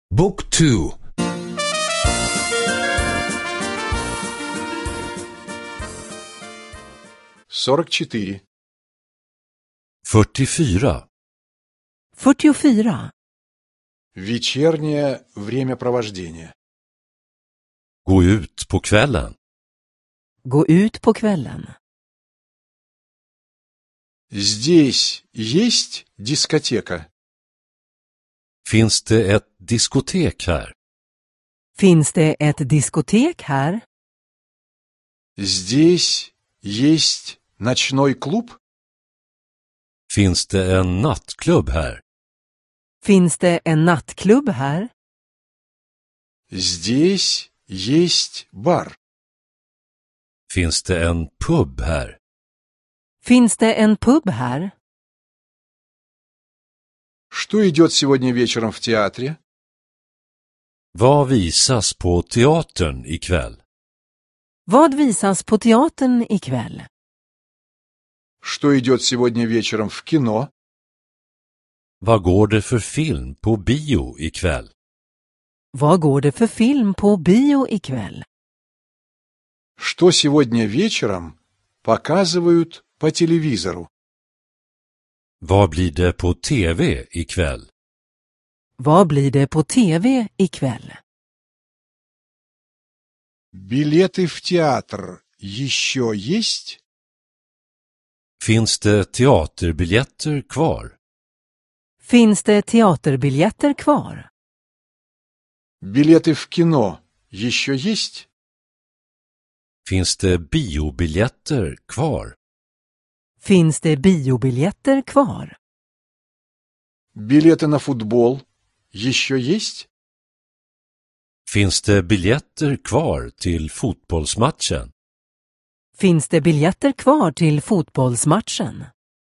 Book 2. Сорок четыре. 44. 44. Вечернее времяпровождение. Gå ut på kvällen. Gå ut på kvällen. Здесь есть дискотека? Finns det ett diskotek här? Finns det ett diskotek här? Здесь есть ночной клуб? Finns det en nattklubb här? Finns det en nattklubb här? Здесь есть бар. Finns det en pub här? Finns det en pub här? Что идет сегодня вечером в театре? Vad visas på teatern ikväll? Vad visas på teatern ikväll? Что идет сегодня вечером в кино? Vad går det för film på bio ikväll? Vad går det för film på bio ikväll? Что сегодня вечером показывают по телевизору? Vad blir det på tv ikväll? Vad blir det på tv ikväll? Билеты в театр еще есть? Finns det teaterbiljetter kvar? Finns det teaterbiljetter kvar? Билеты в кино еще есть? Finns det biobiljetter kvar? Finns det biobiljetter kvar? Билеты на футбол еще есть? Finns det biljetter kvar till fotbollsmatchen? Finns det biljetter kvar till fotbollsmatchen?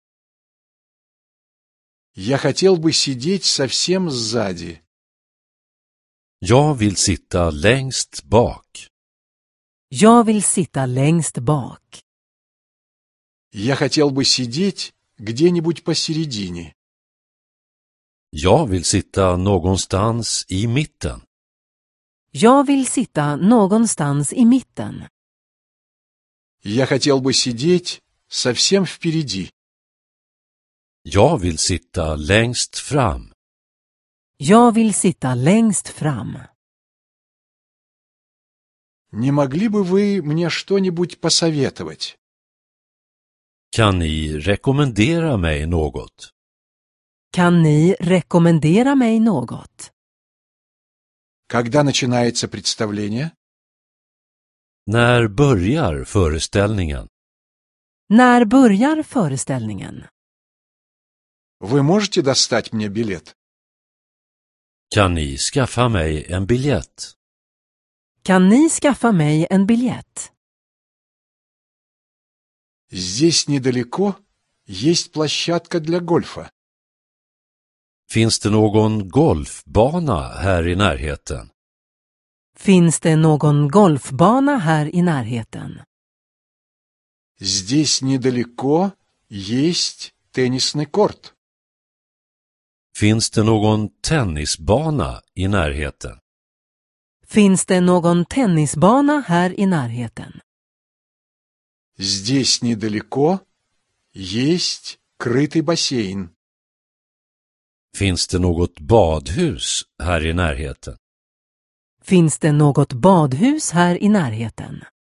Я хотел бы сидеть совсем сзади. Jag vill sitta längst bak. Jag vill sitta längst bak. Я хотел бы сидеть где-нибудь посередине. Jag vill sitta någonstans i mitten. Jag vill sitta någonstans i mitten. Я хотел бы сидеть совсем впереди. Jag vill sitta längst fram. Jag vill sitta längst fram. Не могли бы вы мне что-нибудь посоветовать? Kan ni rekommendera mig något? Kan ni rekommendera mig något? Когда начинается представление? När börjar föreställningen? När börjar föreställningen? Вы можете достать мне билет? Kan ni skaffa mig en biljett? Kan ni skaffa mig en biljett? Здесь недалеко есть площадка для гольфа. Finns det någon golfbana här i närheten? Finns det någon golfbana här i närheten? Здесь недалеко есть теннисный корт. Finns det någon tennisbana i närheten? Finns det någon tennisbana här i närheten? Здесь недалеко есть крытый бассейн. Finns det något badhus här i närheten? Finns det något badhus här i närheten?